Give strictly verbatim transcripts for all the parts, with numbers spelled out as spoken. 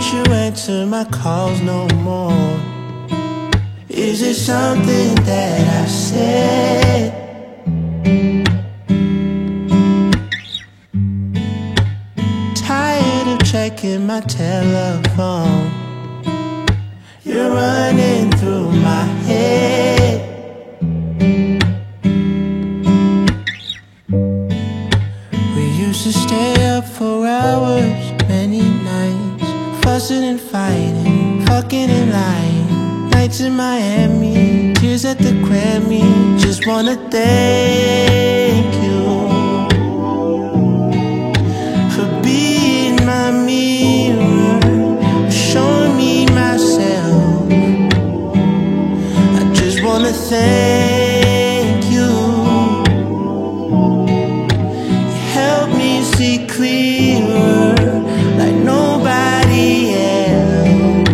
you answer my calls no more? Is it something that I said? Tired of checking my telephone. You're running through my head. We used to stay up for hours, many nights, fussing and fighting, fucking and lying. Nights in Miami, tears at the Grammy. Just wanna thank you for being my mirror, showing me myself. I just wanna thank you. You help me see clearer, like nobody else.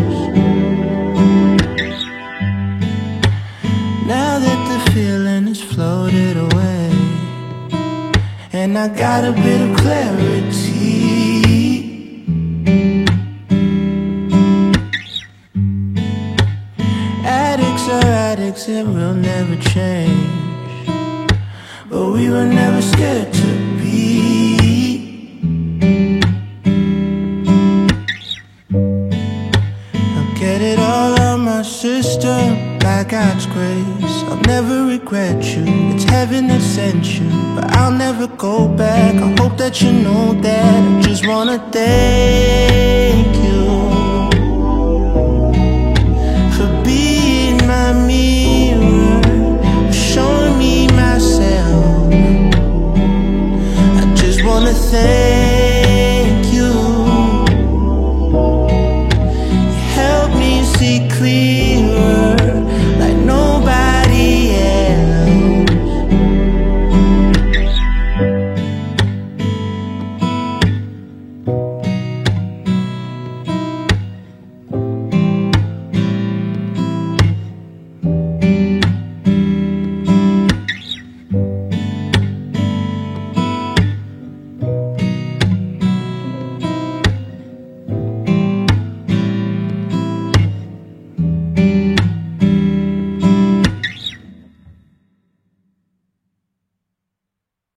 Now that the feeling has floated away, and I got a bit of clarity, addicts are addicts and we'll never change, but we were never scared to be. I'll get it all out my system, by God's grace. I'll never regret you, it's heaven that sent you, but I'll never go back. I hope that you know that. I just wanna thank